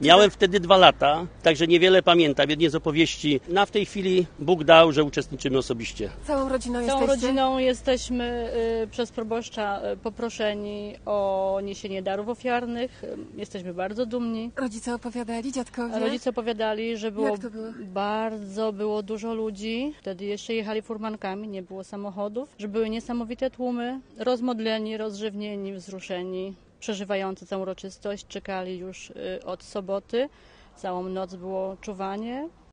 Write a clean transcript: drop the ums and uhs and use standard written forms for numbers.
Miałem wtedy 2 lata, także niewiele pamiętam, jedynie z opowieści. W tej chwili Bóg dał, że uczestniczymy osobiście. Całą rodziną jesteście? Całą rodziną jesteśmy przez proboszcza poproszeni o niesienie darów ofiarnych. Jesteśmy bardzo dumni. Rodzice opowiadali, dziadkowie? Rodzice opowiadali, że Jak to było? bardzo było dużo ludzi. Wtedy jeszcze jechali furmankami, nie było samochodów. Że były niesamowite tłumy, rozmodleni, rozrzewnieni, wzruszeni, przeżywający tę uroczystość. Czekali już od soboty. Całą noc było czuwanie.